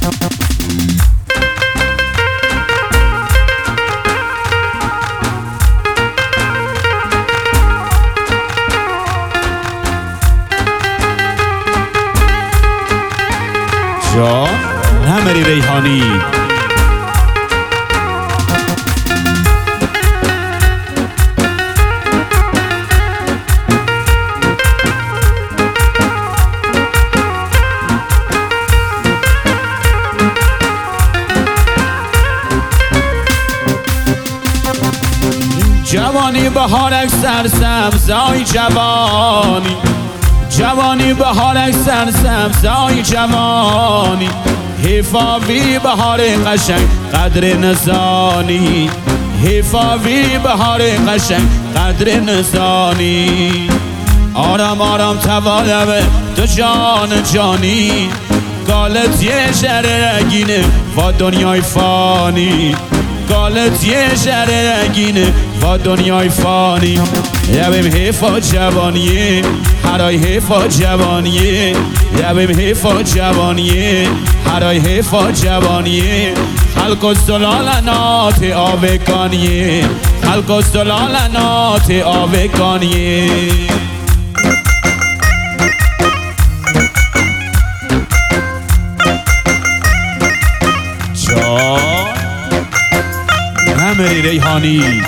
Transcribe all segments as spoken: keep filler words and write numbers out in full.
جا نمری ریحانی جوانی بهارک سرسبزای جوانی جوانی بهارک سرسبزای جوانی حیفاوی بهار قشنگ قدر نزانی حیفاوی بهار قشنگ قدر نزانی آرام آرام توالبه تو جان جانی قالت یه شهر رگینه و دنیای فانی قالت یه شهر رگینه و دنیای فانی یبیم حیفا جوانیه هرای حیفا جوانیه یبیم حیفا جوانیه هرای حیفا جوانیه خلق و سلالنات آوگانیه خلق و سلالنات آوگانیه جا نمری ریحانی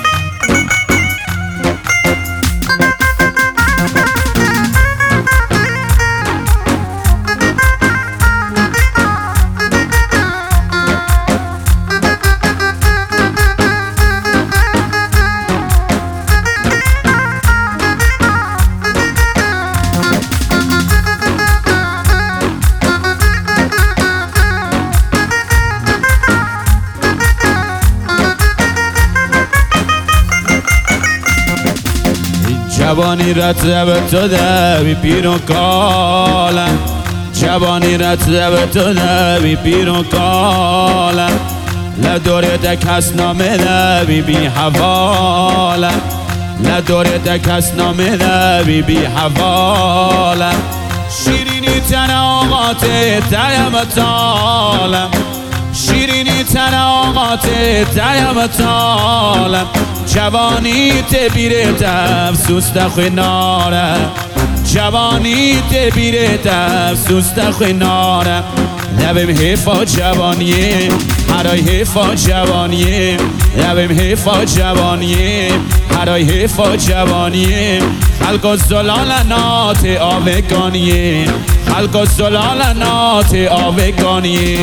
جوانی رتب تو دوی پیرو کالم جوانی رتب تو دوی پیرو کالم لدوره دک هست نامه دوی بی حوالم لدوره دک هست نامه دوی بی حوالم شیرینی تن آقات دیم تالم شیرینی تن آقات دیم تالم جوانی تبیره تفسوس تخوی ناره جوانی تبیره تفسوس تخوی ناره نبیم حیفا جوانیه هرای حیفا جوانیه نبیم حیفا جوانیه هرای حیفا جوانیه خلق و زلالنات آوگانیه خلق و زلالنات آوگانیه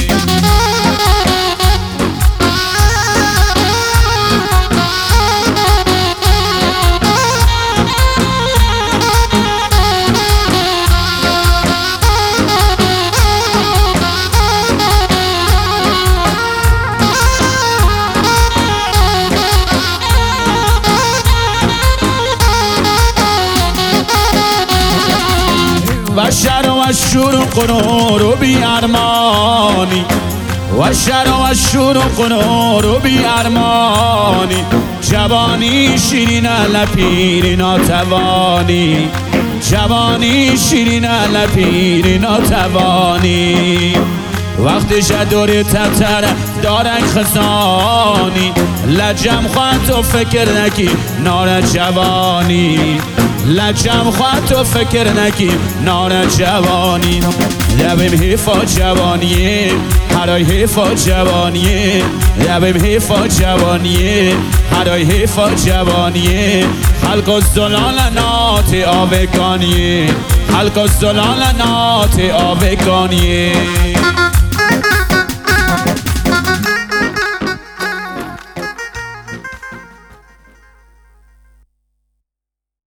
و شر و شور و قنور و بی ارمانی و شر و شور و قنور و بی ارمانی جوانی شیرین لپیر ناتوانی جوانی شیرین لپیر ناتوانی وقتی شدوری تبتر دارن خزانی لجم خواهد تو فکر نکی نار جوانی لجم خواهد تو فکر نکی نار جوانی لبیم حیفا جوانیه هرای حیفا جوانیه لبیم حیفا جوانیه هرای حیفا جوانیه خلق و زلالنات آوگانیه خلق و زلالنات آوگانیه